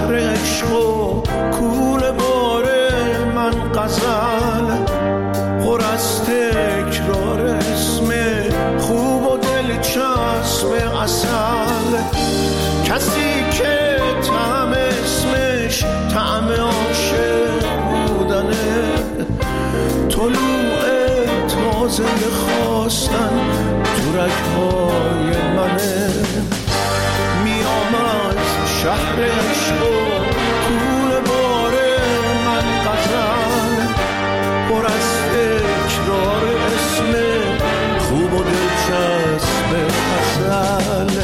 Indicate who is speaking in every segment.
Speaker 1: شهر عشق و کوله باره من غزل پر از تکرار اسم خوب و دلچسب عسل کسی که طعم اسمش طعم عاشق بودنه طلوع تازه خواستن تو رگ‌های منه میام از شهر عشق و کوله باره من غزل پر از تکرار اسم خوب و دلچسب عسل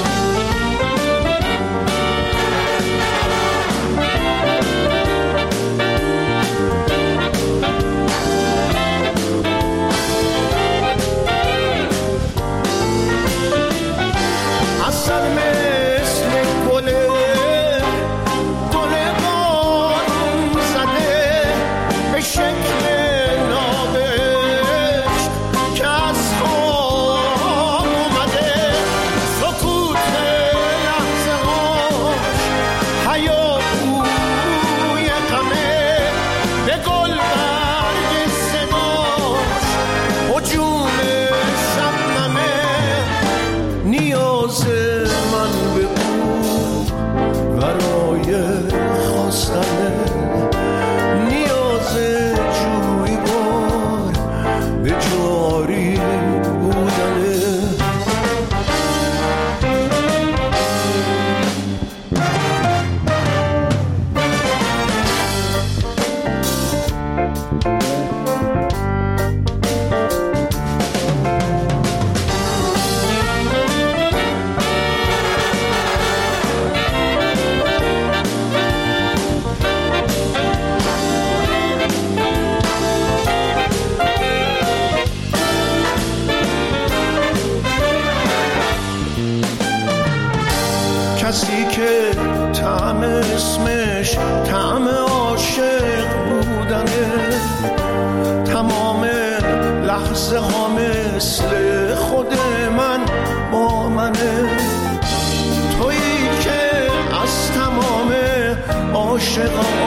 Speaker 1: کسی که طعم اسمش طعم عاشق بودنه تمام لحظه ها مثل خود من با منه تویی که از تمام عاشق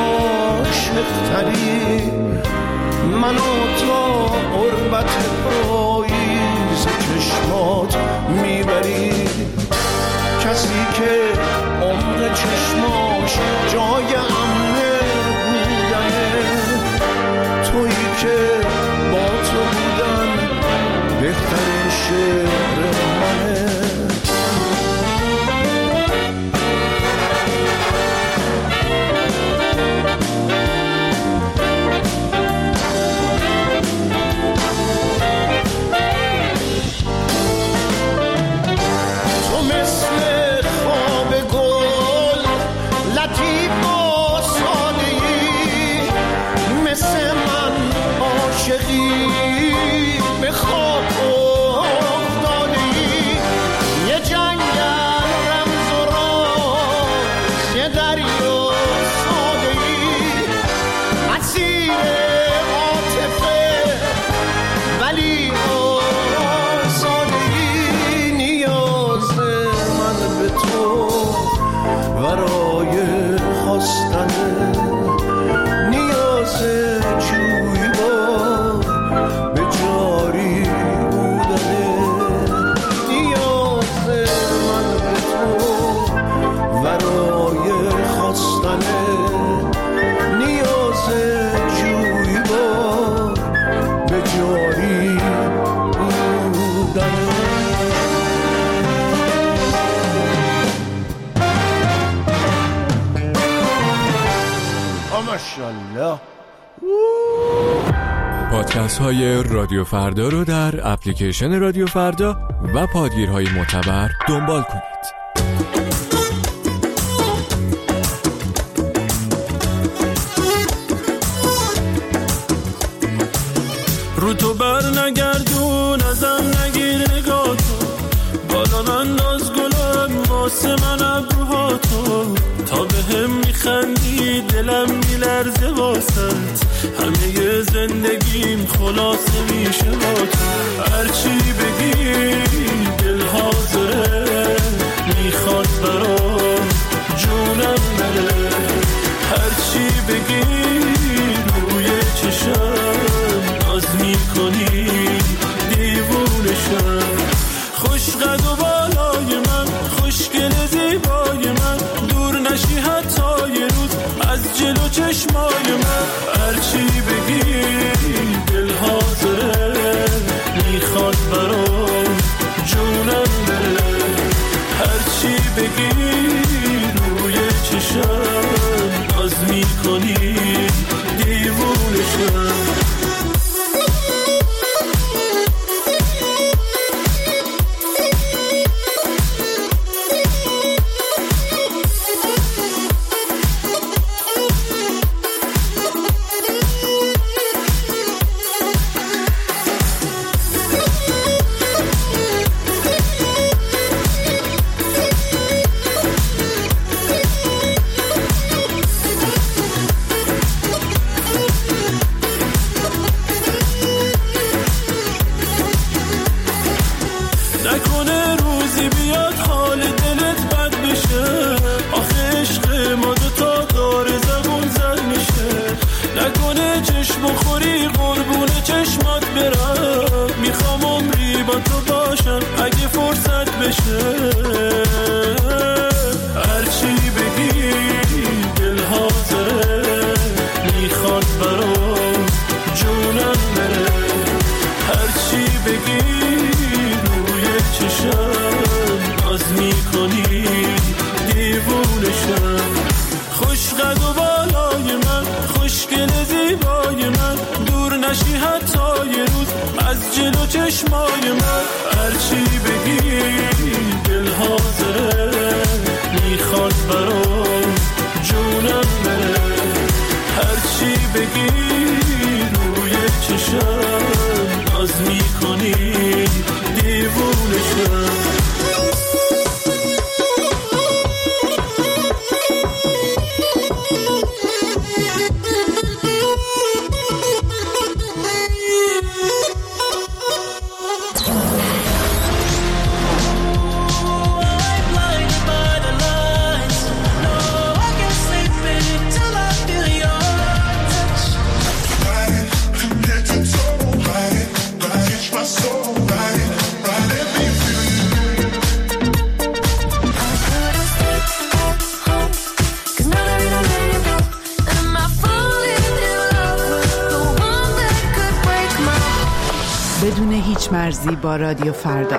Speaker 1: تری منو تا قربت پاییز چشمات میبری کسی که عمق چشماش جای امنه بودنه تویی که با تو بودن بهترین شعر منه
Speaker 2: پادکست های رادیو فردا رو در اپلیکیشن رادیو فردا و پادگیرهای معتبر دنبال کنید.
Speaker 3: رو تو بر نگردون ازم نگیر نگاه تو بالا انداز گلم واسه من ابروهاتو تا به هم میخندی دلم میلرزه واسط همه زندگیم خلاصه میشه با تو هرچی بگی دل حاضره میخواد برام جونم بره از جلو چشمای من. هرچی بگی دل حاضره، میخواد برام جونم بره. هرچی بگی روی چشم ناز میکنی دیوونشم. نکنه روزی بیاد حال دلت بد بشه، آخه عشق ما دوتا داره زبون زد میشه. نکنه چشم خوری قربون چشمات برم، میخوام عمری با تو باشم اگه فرصت بشه. هرچی بگی دل حاضره، میخواد برام جونم بره. هرچی بگی چشم ناز میکنی دیوونشم. خوش قد و بالای من، خوشگل زیبای من، دور نشی حتی یه روز از جلو چشمای من. هرچی بگی دل حاضره، میخواد برام جونم بره. هرچی بگی روی چشم ناز میکنی دیوونشم.
Speaker 4: بدون هیچ مرزی با رادیو فردا.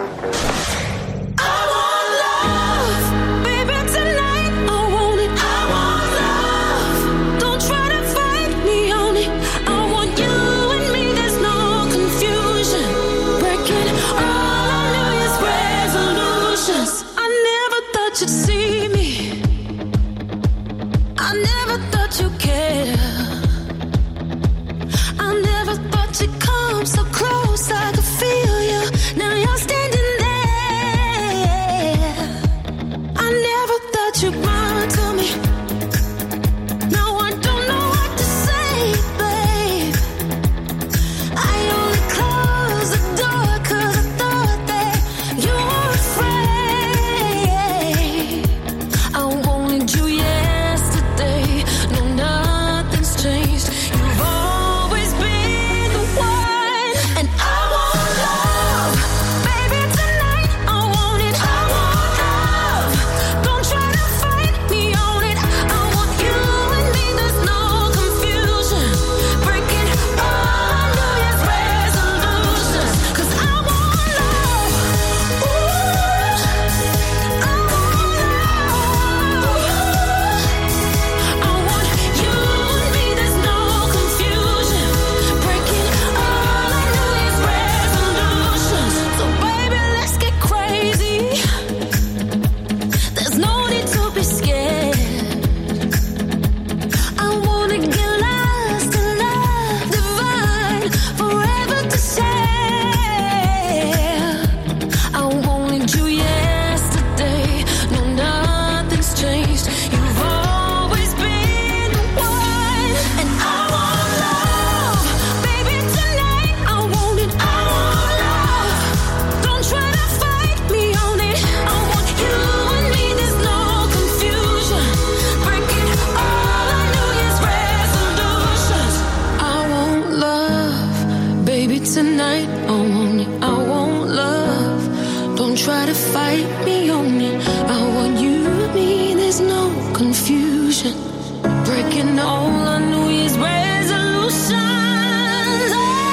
Speaker 5: fight me on it. I want you and me, there's no confusion. Break breaking all our New Year's resolutions.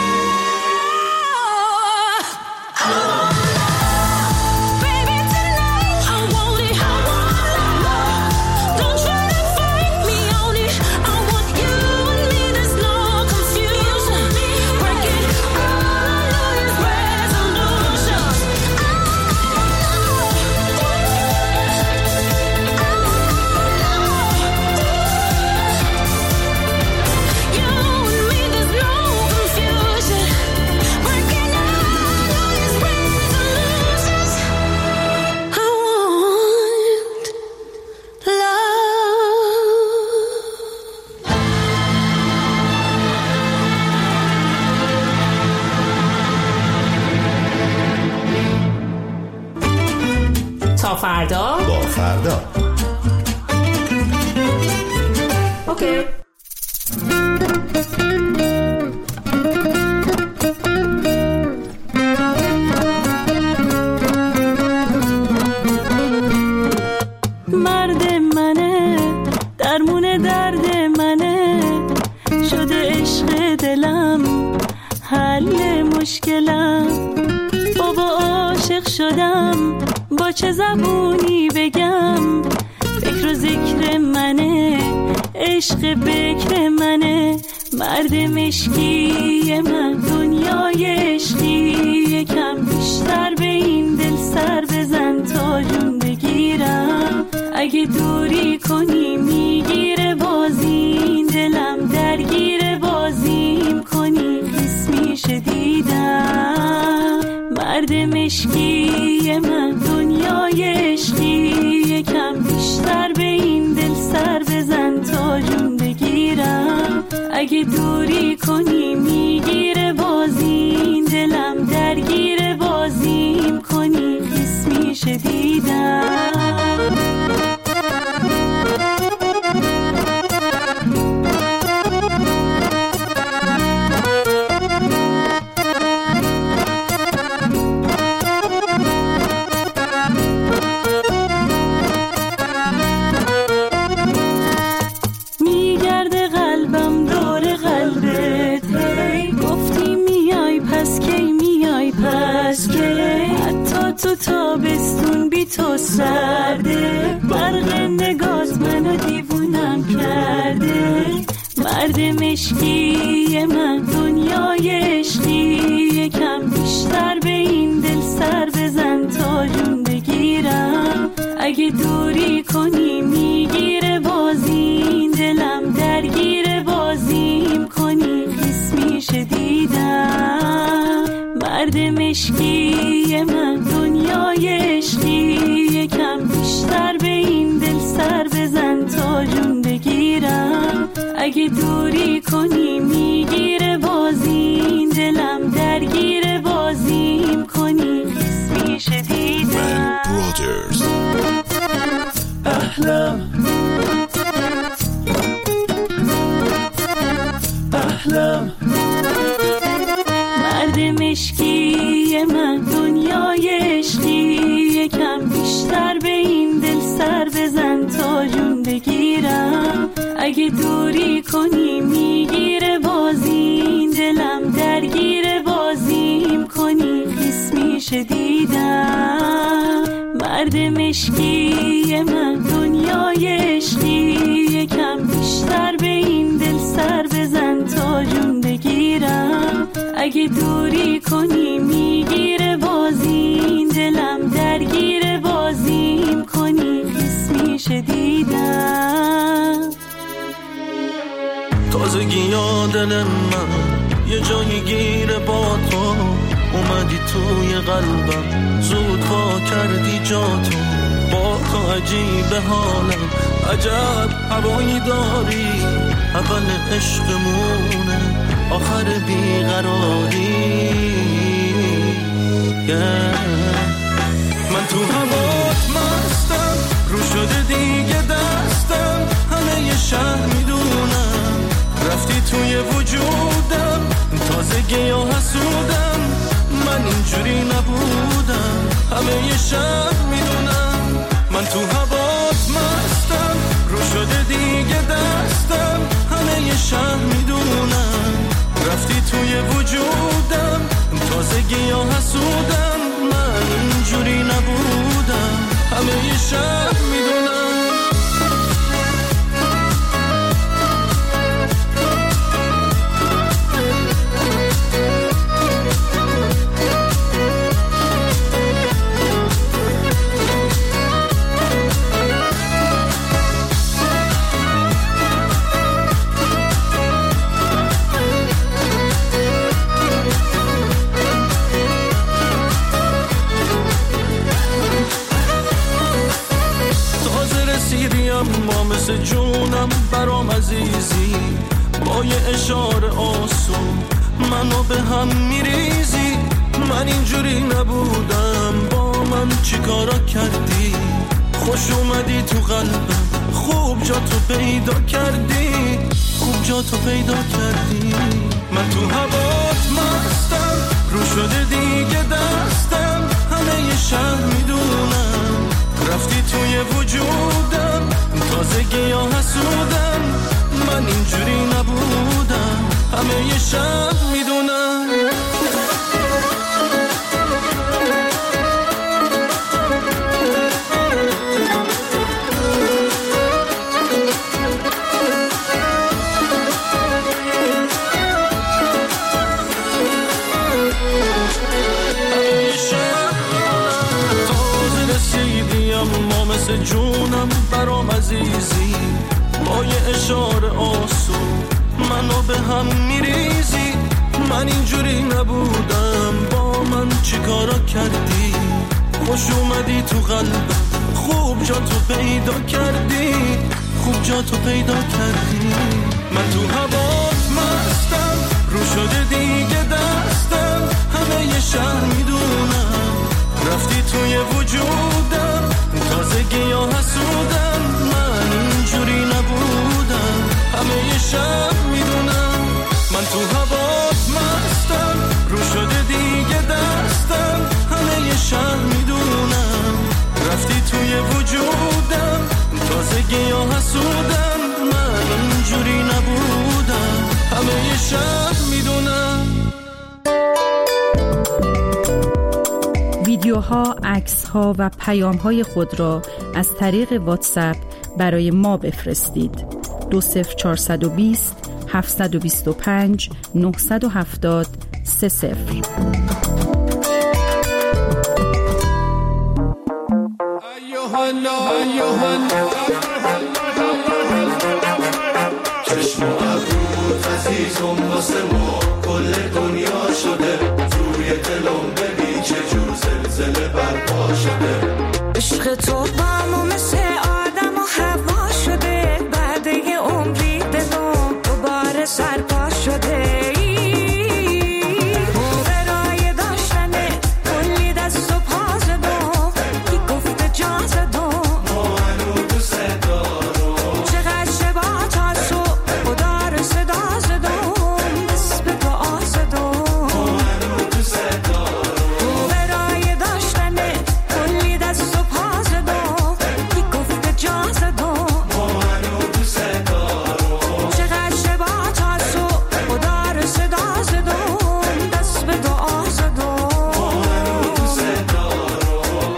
Speaker 5: Baby, tonight I want it, I want love. Don't try to fight me on it. I want you and me, there's no confusion. Breaking all our New Year's resolutions.
Speaker 6: تا فردا
Speaker 1: با فردا.
Speaker 6: اوکی.
Speaker 5: مرد منه، درمون درد منه، شده عشق دلم، حل مشکلم. بابا عاشق شدم، با چه زبونی بگم؟ فکر و ذکر منه، عشق بکر منه. مرد مشکی من، دنیای عشقی، یکم بیشتر به این دل سر بزن تا جون بگیرم. اگه دوری کنی میگیره بازی، دلم درگیر بازیم کنی خیس میشه دیدم. مرد مشکی من، دنیای عشقی، یکم بیشتر به این دل سر بزن تا جون بگیرم. اگه دوری کنی میگیره بازی، دلم درگیر بازیم کنی خیس میشه دیدم. تو تابستون بی تو سرده، برق نگات منو دیوونم کرده. مرد مشکی من، دنیای عشقی، یکم بیشتر به این دل سر بزن تا جون بگیرم. اگه دوری کنی میگیره بازی، دلم درگیر بازیم کنی خیس میشه دیدم. مرد مشکی من، دنیای عشقی، یکم بیشتر به این دل سر بزن تا جون بگیرم. اگه دوری کنی میگیره بازی، دلم درگیر بازیم کنی خیس میشه دیدم.
Speaker 3: احلام احلام.
Speaker 5: مرد مشکی من، دنیای عشقی، یکم بیشتر به این دل سر بزن تا جون بگیرم. اگه دوری کنی میگیره بازی، دلم درگیر بازیم کنی خیس میشه دیدم. مرد مشکی من، دنیای عشقی، یکم بیشتر به این دل سر بزن تا جون بگیرم. اگه دوری کنی میگیره بازی، دلم درگیر بازیم کنی خیس میشه دیدم.
Speaker 3: تازگی دل من یه جایی گیره با تو، اومدی توی قلبم، زود پا کردی جاتو. با تو عجیب حالم، عجب هوایی داری. اول عشقمونه، آخر بیقراری. من تو هوات مستم، رو شده دیگه دستم، همه یه شهر میدونم. رفتی توی وجودم، تازگی یا حسودم، من اینجوری نبودم، همه یه شب میدونم. من تو هوات مستم، رو شده دیگه دستم، عزیزی، با یه اشاره آسون منو به هم میریزی. من اینجوری نبودم، با من چی کارا کردی؟ خوش اومدی تو قلبم، خوب جا تو پیدا کردی، خوب جا تو پیدا کردی. من تو هوات مستم، رو شده دیگه دستم، همه یه شهر میدونم رفتی توی وجودم، تازگی یا حسودم، من اینجوری نبودم، همه یه شهر میدونم. مثل جونم برام عزیزی، با یه اشاره آسون منو به هم میریزی. من اینجوری نبودم، با من چی کارا کردی؟ خوش اومدی تو قلبم، خوب جا تو پیدا کردی، خوب جا تو پیدا کردی. من تو هوات مستم، رو شده دیگه دستم، همه یه شهر میدونم رفتی توی وجودم، تازگی یا حسودم، من اینجوری نبودم، همه یه شب میدونم. من تو هوات مستم، رو شده دیگه دستم، همه یه شب میدونم رفتی توی وجودم، تازگی یا حسودم، من اینجوری نبودم، همه یه شب میدونم.
Speaker 7: ویدیوها، عکس‌ها و پیام‌های خود را از طریق واتساپ برای ما بفرستید. 20420 725 970 30.
Speaker 1: چشم و ابروت عزیزم واسه ما کل دنیا شده، روی دلم ببین چه جور زلزله برپا شده.
Speaker 5: عشق تو با ما مثل آدم و هوا شده، بعد یه عمری دلم دوباره سرپا شده. برای داشتنه کلی دست و پا زدم، کی گفته جا زدم،
Speaker 1: ما هنو دوست دارم.
Speaker 5: چقدر شبا تا صبح خدا رو صدا زدم، دست به دعا زدم،
Speaker 1: ما هنو دوست دارم.
Speaker 5: برای داشتنه کلی دست و پا زدم، کی گفته جا زدم،
Speaker 1: ما هنو دوست دارم.
Speaker 5: چقدر شبا تا صبح خدا رو صدا زدم، دست به دعا زدم.
Speaker 1: ما هنو دوست دارم.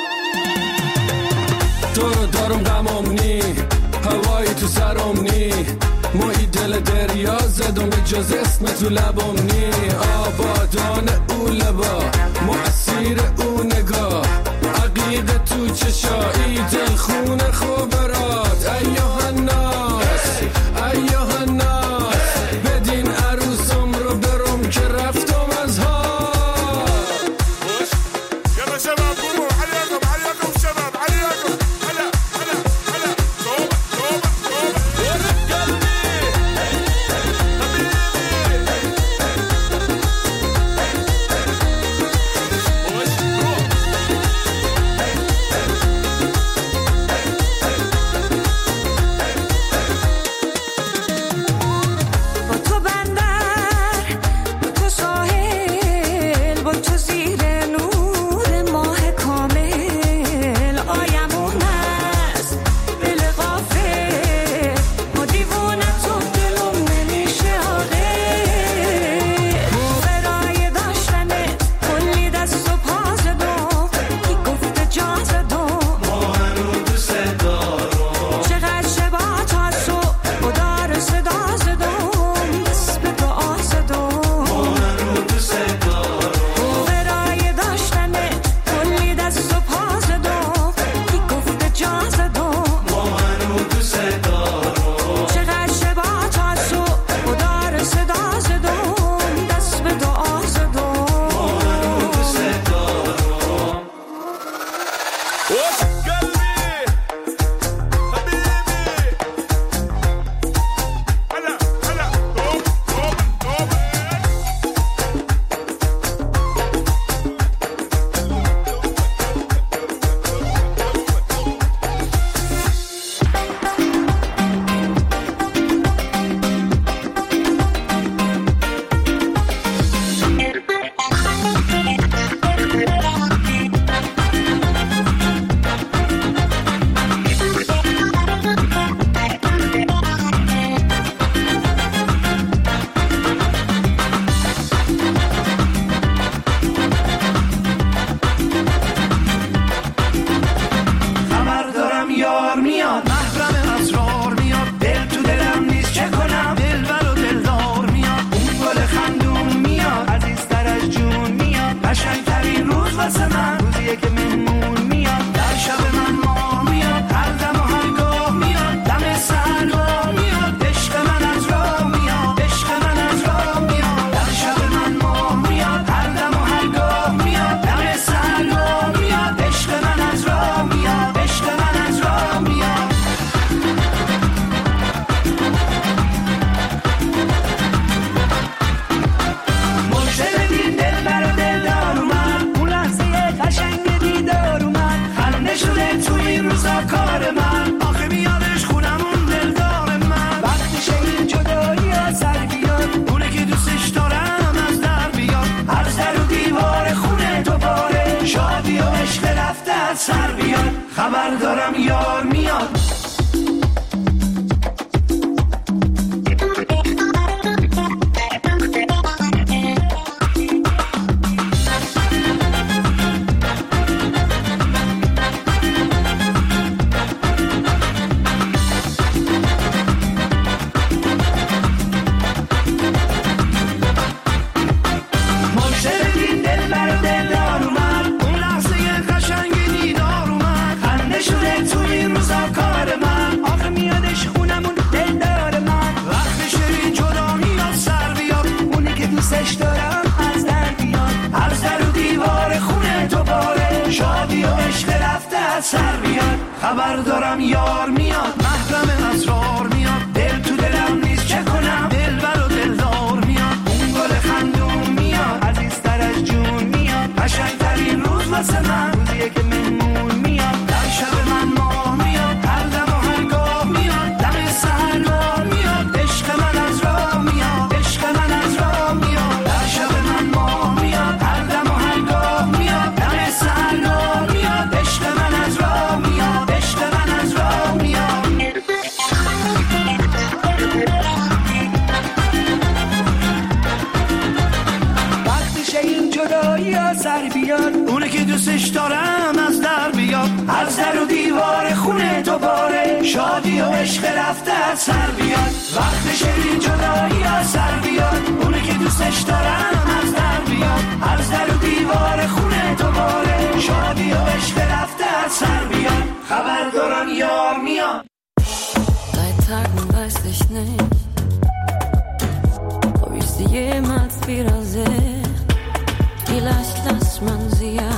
Speaker 3: تو رو دارم غمم نی، هوایی تو سرم نی، مایی دل دریا زدم به جز اسم تو لبم نی. آبادان او لبا، مؤثیر او نگاه، عقیق تو چشایی، دل خونه خوبرات. ایوه الناس ایوه الناس، بدین عروسم رو برم که رفتم از ها.
Speaker 8: يلا شباب قوموا عليكم عليكم شباب عليكم هلا هلا هلا توبة توبة توبة
Speaker 1: خبر دارم یار میاد. سر بیاد خبر دارم یار میاد، محرم اسرار میاد، دل تو دلم نیست چه کنم، دلبر و دلدار میاد، اون گل خندون میاد، عزیزتر از جون میاد، قشنگترین روز واسه من روزیه که مهمون میاد، در شب من ماه میاد، هر دم و هر گاه میاد، دم سحر راه میاد، عشق من از راه میاد، عشق من از راه میاد، در شب من ماه میاد، هر دم و هر گاه میاد، دم سحر راه میاد، عشق من از راه میاد، عشق من از راه میاد. وقتشه این جدایی ها سر بیاد، اونه که دوستش دارم از در بیاد، از در و دیوار خونه تو باره، شادی و عشق رفته از سر بیاد. وقتشه این جدایی ها سر بیاد، اونه که دوستش دارم از در بیاد، از در و دیوار خونه تو باره، شادی و عشق رفته از سر بیاد، خبر دارم یار میاد.
Speaker 9: Seit Tagen weiß ich nicht, ob ich sie jemals wiedersehe. Vielleicht lässt man sie ja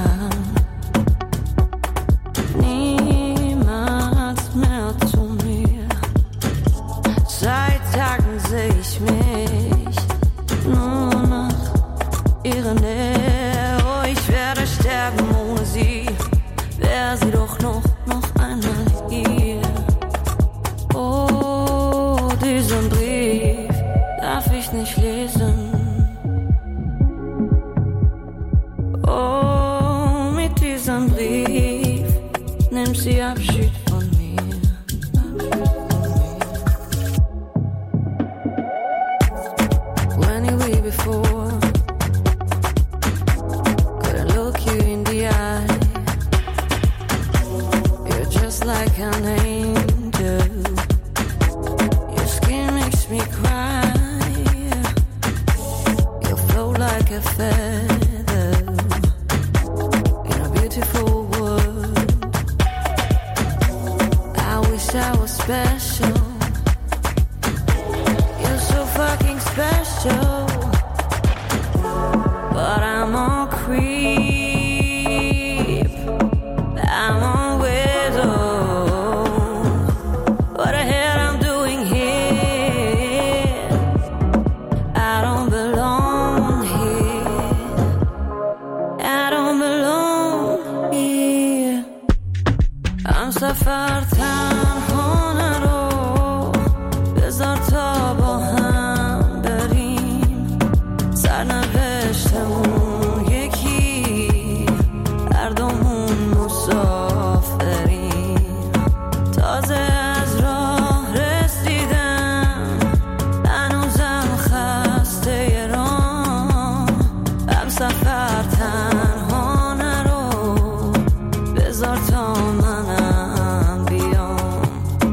Speaker 9: niemals mehr zu mir. Seit Tagen sehe ich mich nur nach ihrer Nähe. Oh, ich werde sterben ohne sie, wäre sie doch noch einmal hier. Oh, diesen Brief darf ich nicht lesen. Oh, mit diesem Brief nimmt sie Abschied von mir. When you were before, couldn't look you in the eye. You're just like an angel. Your skin makes me cry. You float like a feather in a beautiful world. I wish I was special. You're so fucking special. But I'm on creep. I'm on widow. What the hell I'm doing here? I don't belong here. I don't belong here. I'm سفر تنها رو بذار تا با هم بریم، سرنوشتمون یکی، هر دومون مسافریم. تازه از راه رسیدم، هنوزم خسته راه. هم سفر تنها نرو، بذار تا منم بیام.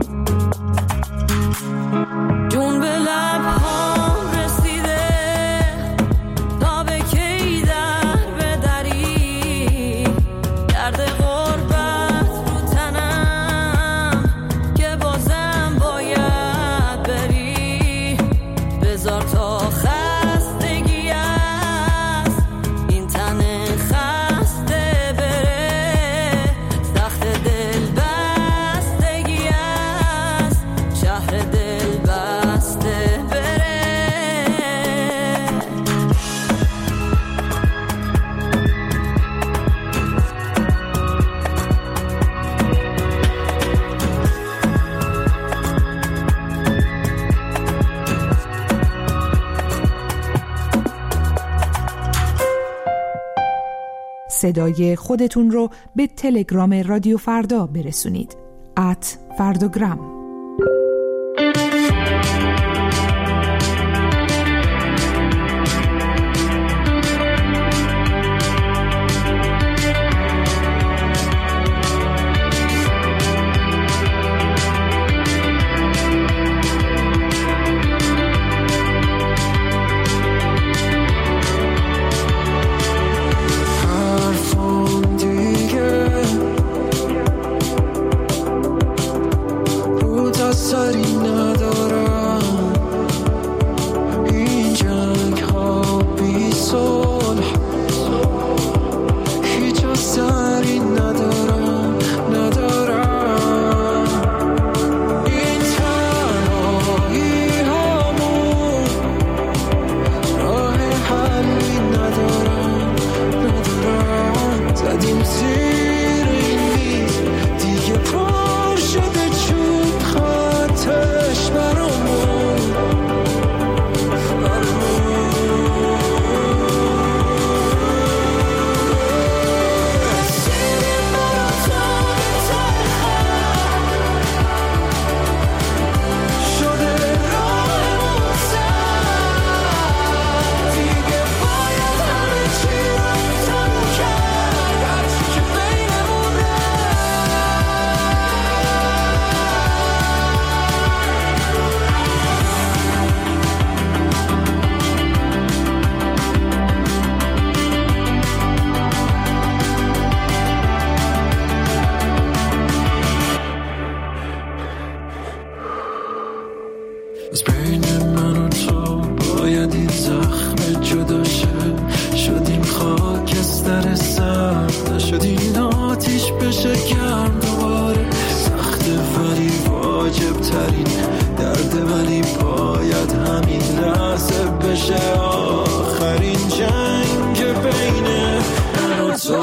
Speaker 9: جون به لبهام رسیده، تا به کی در بدری، درد غربت رو تنم که بازم باید بری. بذار تا خستگی از این تن خسته بره، تخت دل بستگی از شهر دل بسته بره.
Speaker 10: صدای خودتون رو به تلگرام رادیو فردا برسونید. @فرداگرام.
Speaker 3: از بین من و تو باید این زخم جدا شدیم خاکستر سرد، نشدیم آتیش بشه گرم دوباره. سخته ولی واجب ترین درده، ولی باید همین لحظه بشه آخرین جنگ بین من و تو.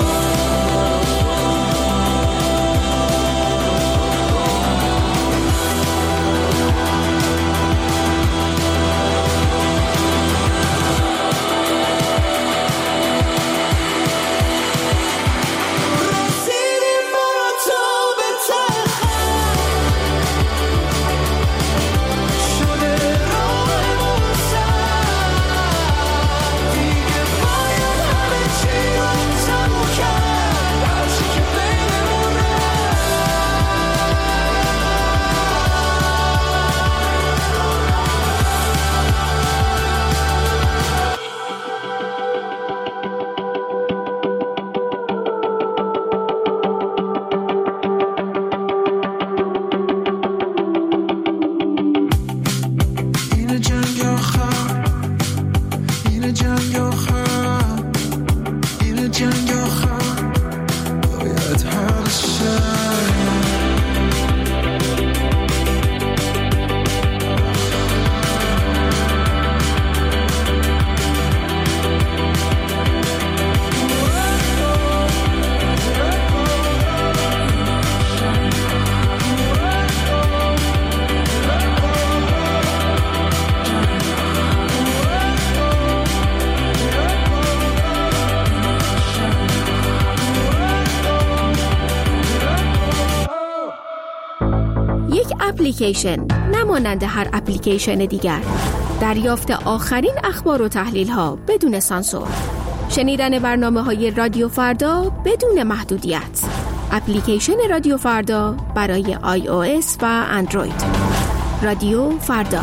Speaker 11: اپلیکیشن نمانند هر اپلیکیشن دیگر. دریافت آخرین اخبار و تحلیل ها بدون سانسور. شنیدن برنامه‌های رادیو فردا بدون محدودیت. اپلیکیشن رادیو فردا برای iOS و اندروید. رادیو فردا.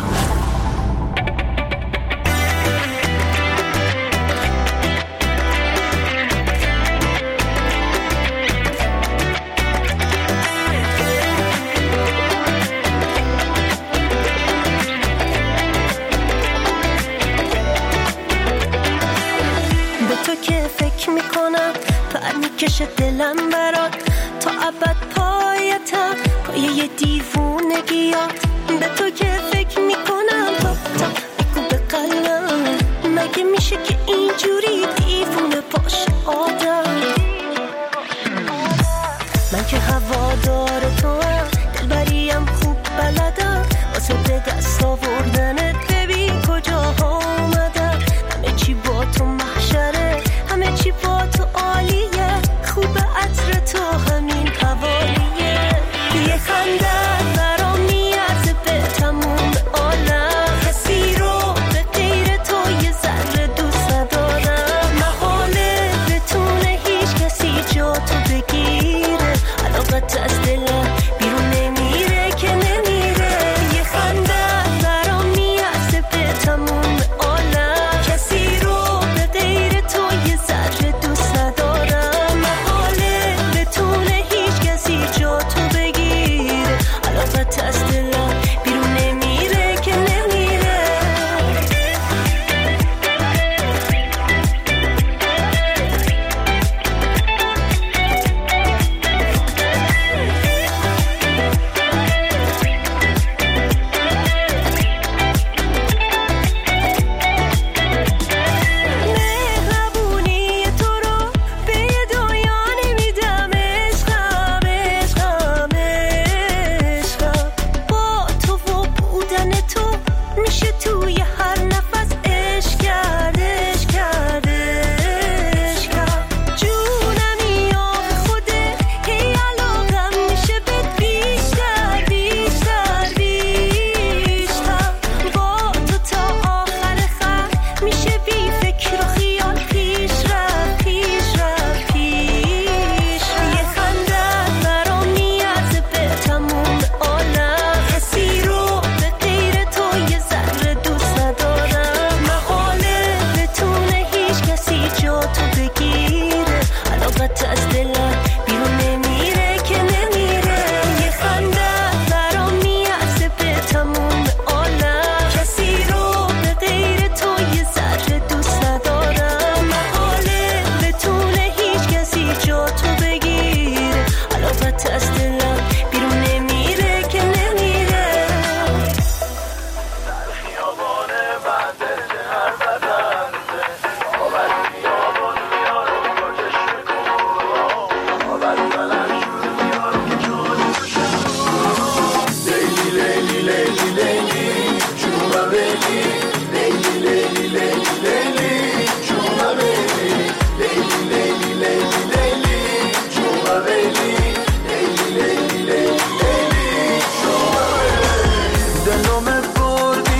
Speaker 12: دلم برات تا ابد پایتم، پایه دیوونگیات. به تو که فکر میکنم تا بگو به قلبم، مگه میشه که اینجوری دیوونه باشه آدم؟ من که هوادار تو هم، دلبریم خوب بلدم، واسه به دست آوردنت ببین کجاها اومدم. همه چی با تو محشره، همه چی با تو عالیه.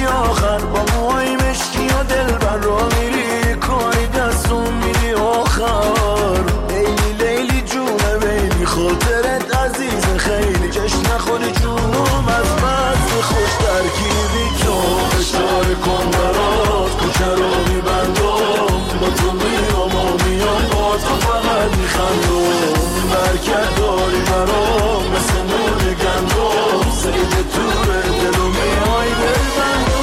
Speaker 1: بی آخر با موهای مشکی و دل بر را میری کاری دستون میری آخر لیلی لیلی جونه بیلی خاطرت عزیز خیلی جشن نخوری جونم از مست خوش ترکیبی تو اشاره کن برات کوچه رو میبندم با تو میام و میام با تو فقط میخندم برکت داری برام مثل نور گندم سید توره دلو میای بلبندم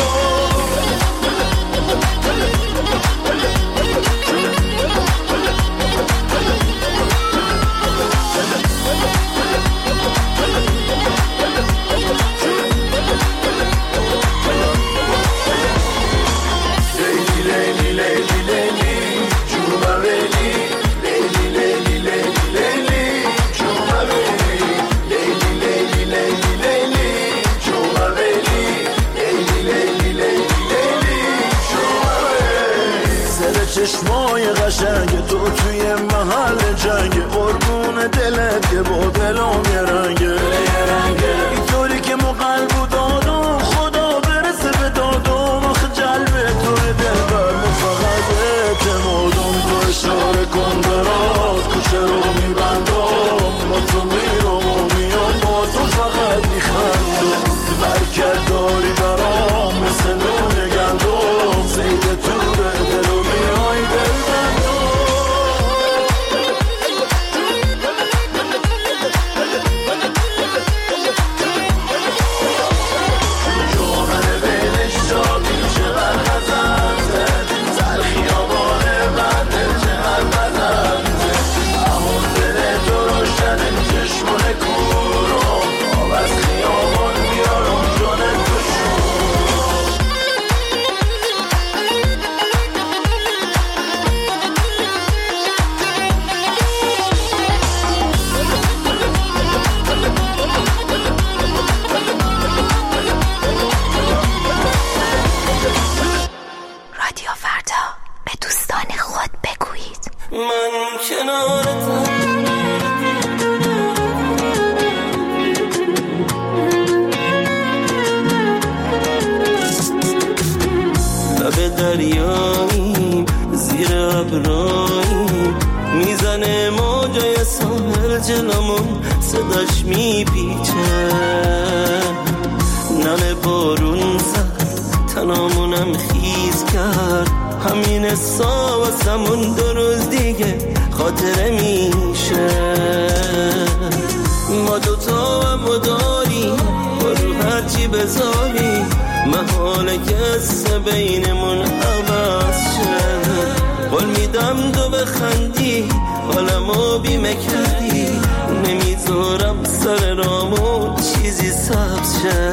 Speaker 1: چشمای قشنگ تو توی محل جنگ قربون دلت که با دلم یه رنگه اینطوری که مو قلب و دادم خدا برسه به دادم آخه جلبه توی دل برمو فقط اعتمادم تو اشاره کن برات کوچه رو میبندم با تو میرم و میام با تو فقط میخندم برکت داری برام مثل نون گندم زید توره دلو میای بلبندم جوهر بینش شاکی چقدر خزنده سر خیابانه بنده چقدر بزنده همون دل تو روشن چشمون کورم آب از خیابان بیارم جان تو
Speaker 12: رادیو فردا به دوستان خود بگویید
Speaker 3: من کنارتم لب دریاییم زیر ابراییم میزنه موجای ساحل جلومون صداش میپیچه نم بارون زد تنامونم خیز کرد همین حسا واسمون 2 روز دیگه خاطره میشه ما دوتا هم داریم با رو هرچی بذاری محاله کسه بینمون عوض شه قول میدم تو بخندی حالمو بیمه کردی نمیذارم سر رامو چیزی سبز شه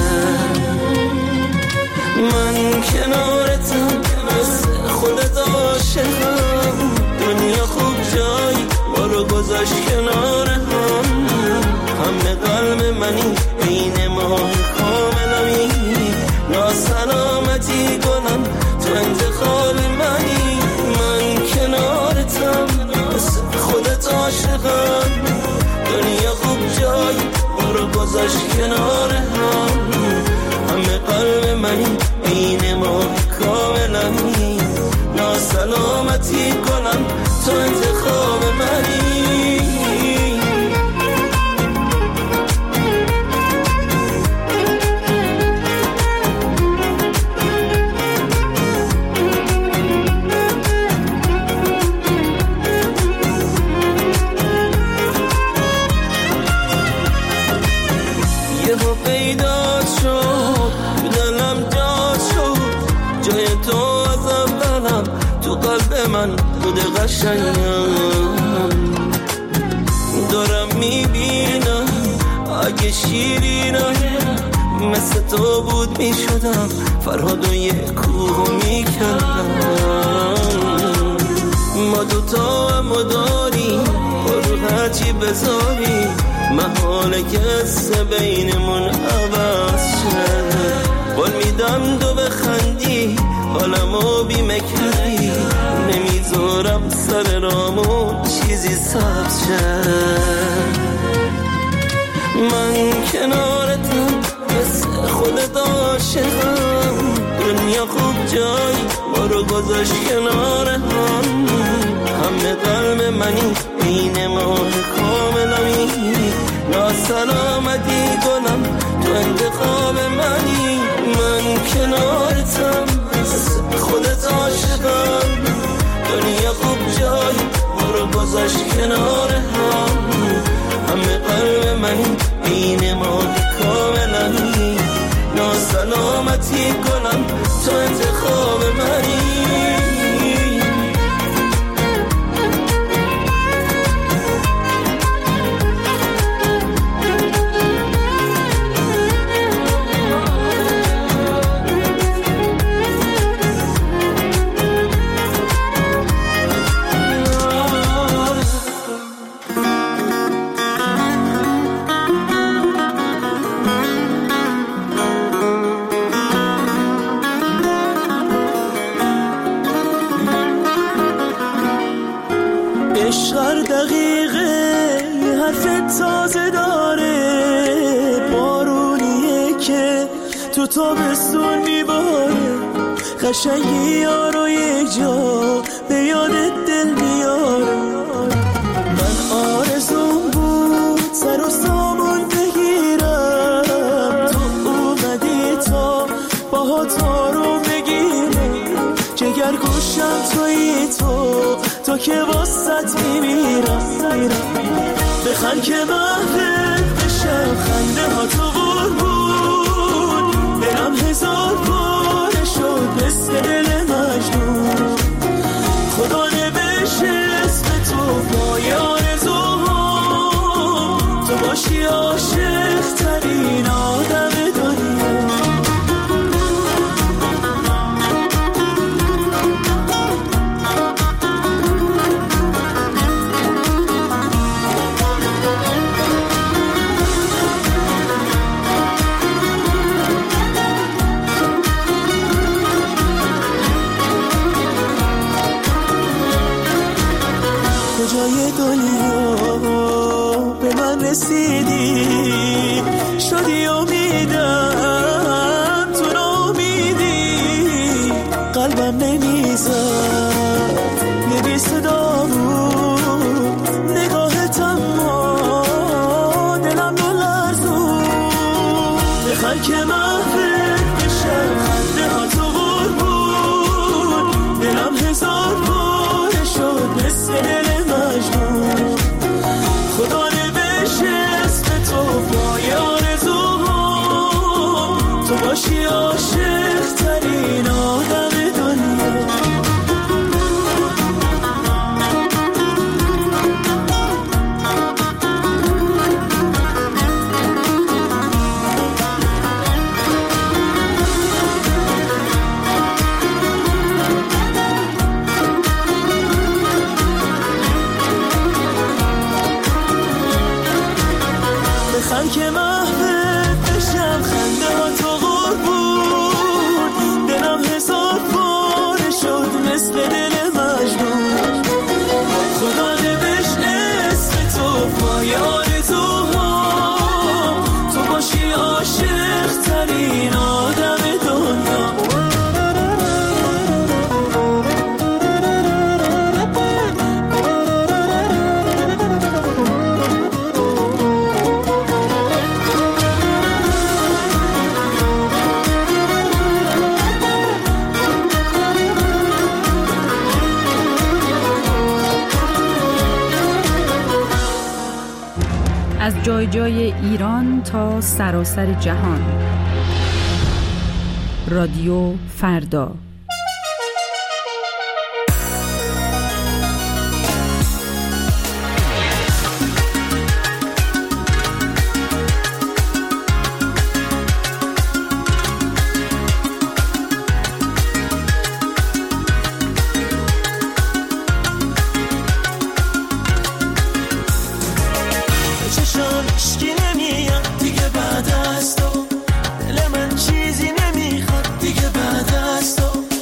Speaker 3: من کنارتم مثل خودت عاشقم دنیا خوب جایی ما رو گذاشت کنار همه قلب منی بین ماه کاملمی ناسلامتی کنم تو انتخاب منی من کنارتم مثل خودت عاشقم دنیا خوب جایی ما رو گذاشت کنار همه قلب منی این ما کاملمی ناسلامتی کنم تو انتخاب منی یهو پیدا شد دلم جا شد جای تو از اولم تو قلب من بود قشنگم دارم میبینم اگه شیرینم مثل تو بود میشدم فرهاد و یه کوه میکردم ما دوتا هم داریم رو هرچی بذاری محاله کسه بینمون عوض شه قول میدم تو بخندی حالمو بیمه کردی نمیذارم سر رامو چیزی سبز شه من کنارتم مثل خودت عاشقم گذاشت کنار هم، همه قلب منی این ماه کاملمی، ناسلامتی کنم تو انتخاب منی، من کنارتم خودت عاشقم، دنیا خوب جای ما رو گذاشت کنار هم، همه قلب منی این ماه کاملمی، ناسلامتی کنم تو انتخاب منی.
Speaker 13: هر دقیقه یه حرف تازه داره، بارونیه که تو تابستون میباره، قشنگی یارو یه جا به یادت دل میاره. من آرزوم بود سر و سامون بگیرم، تو اومدی تا باهات آروم بگیرم، جگر گوشم تویی تو که واسط میمیرم، بخند که محفل بشم، خنده ها تو بود، دلم هزار باره شد مثل دل مجنون، خدا نوشت اسم تو پای آرزوها، تو باشی عاشق ترین آدم دنیا. کجای دنیا به من رسیدی، شدی امیدم تو ناامیدی، قلبم نمیزد نبی صدا بود، نگاهت اما دلم نلرزون، بخند که محفل بشم، خنده ها تو بود، دلم هزار باره شد مثل دل مجنون، خدا نوشت اسم تو پای آرزوها، تو باشی عاشق ترین آدم دنیا. بخند که محفل بشم، خنده ها تو بود، دلم هزار باره شد مثل دل مجنون، خدا نوشت اسم تو پای آرزوها، تو باشی عاشق ترین آدم دنیا.
Speaker 7: از جای جای ایران تا سراسر جهان. رادیو فردا.
Speaker 13: دیگه بعد از تو دل من چیزی نمیخواد، دیگه بعد از تو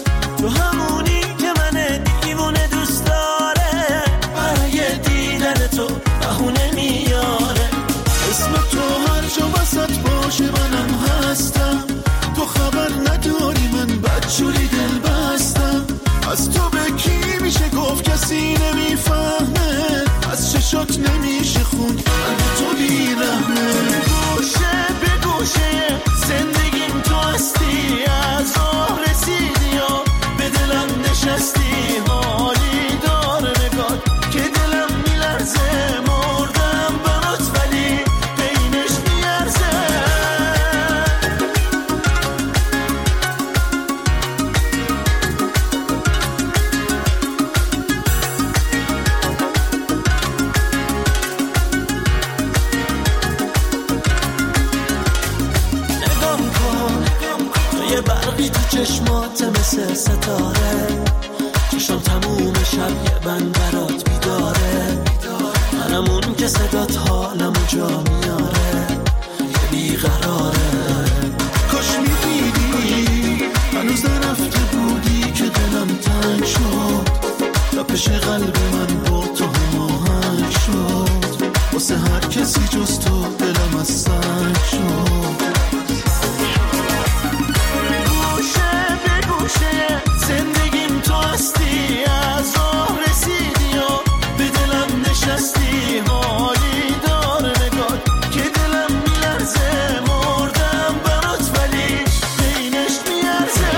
Speaker 13: چشمات مثل ستاره، چشم تموم شب یه بند برات بیداره، منمون که صدات حالمو جا میاره، یه بیقراره. کاش میدیدی هنوز نرفته بودی که دلم تنگ شد، تپش قلب من با تو هماهنگ شد، واسه هر کسی جز تو دلم از سنگ شد. گوشه به گوشه زندگیم تو هستی، از راه رسیدی و به دلم نشستی، حالی داره نگاه که دلم میلرزه، مردم برات ولی بینش میارزه.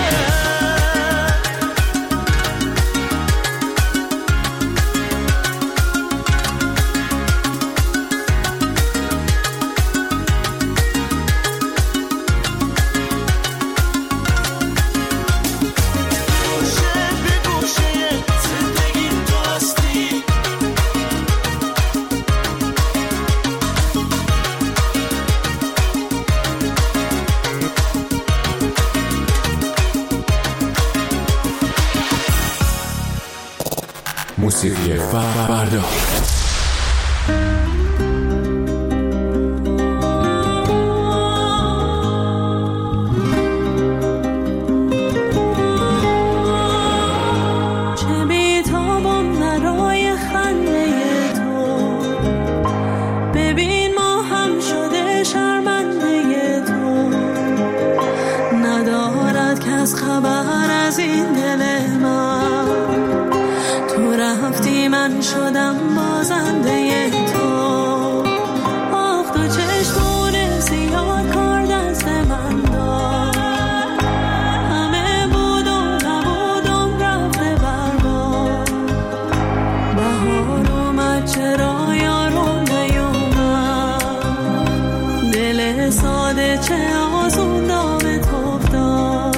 Speaker 2: موسیقی فردا.
Speaker 9: چه بیتابم برای خنده تو، ببین ما هم شده شرمنده تو، ندارد کس خبر از این دل من، تو رفتی من شدم بازنده تو. آخ تو چشمون سیاه کار دست من داد، همه بود و نبودم رفته برباد، بهار اومد چرا یارو نیومد، دل ساده چه آسون دام تو افتاد.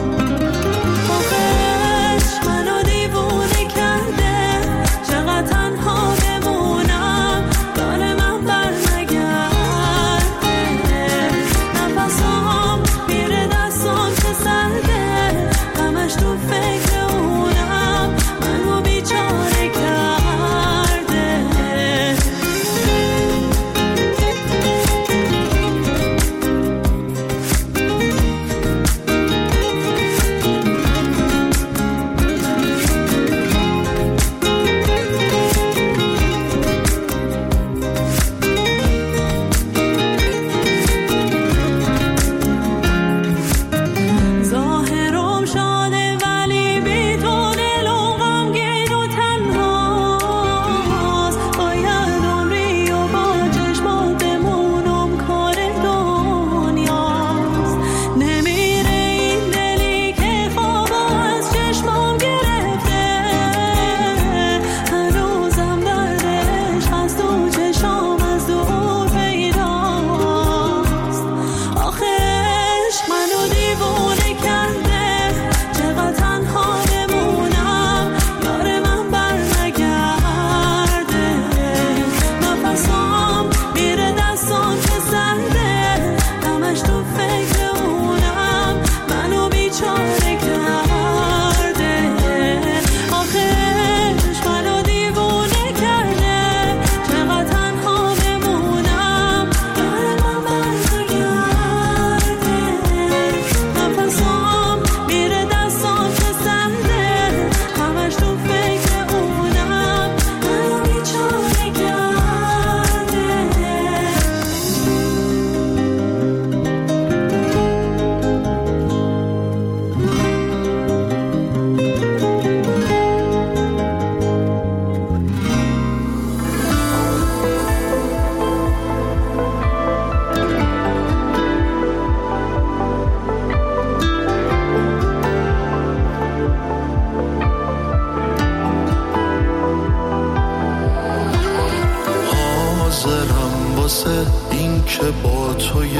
Speaker 13: واسه این که با توی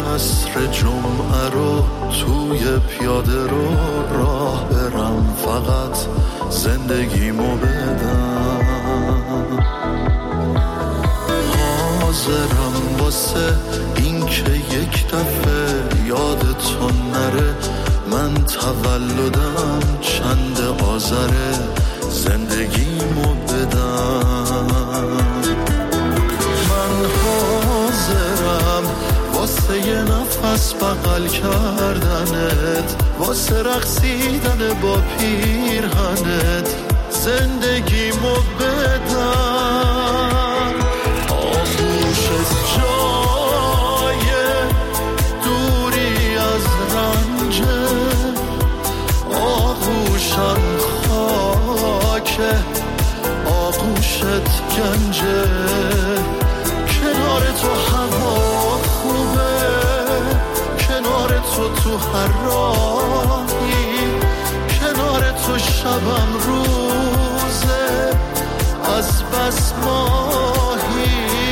Speaker 13: عصر جمعه رو توی پیاده رو راه برم، فقط زندگیمو بدم. حاضرم واسه این که یک دفعه یادتون نره من تولدم چند آذره زندگیمو بدم. من حاضرم واسه یه نفس بغل کردنت، واسه رقصیدن با پیرهنت زندگیمو بدم. آغوشت جای دوری از رنجه، آغوشم خاکه، آغوشت گنجه. کنار تو هوا خوبه، کنار تو هر راهی، کنار تو شبم روزه از بس ماهی.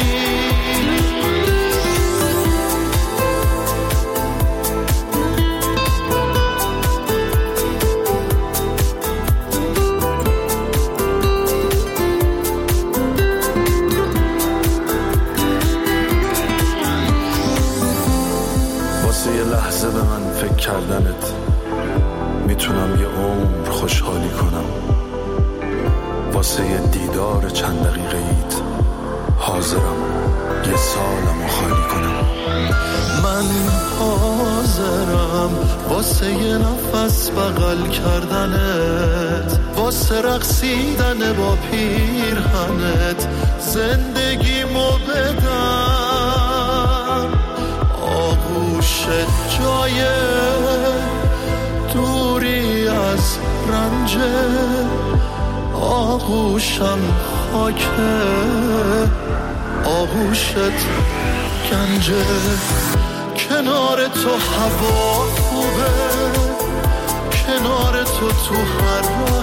Speaker 13: یه لحظه به من فکر کردنت میتونم یه عمر خوشحالی کنم. واسه یه دیدار چند دقیقه ایت حاضرم یه سالمو خالی کنم. من حاضرم واسه یه نفس بغل کردنت، واسه رقصیدن با پیرهنت زندگیمو بدم. آغوشت جای دوری از رنجه، آغوشم خاکه، آغوشت گنجه. کنار تو هوا خوبه، کنار تو هر راه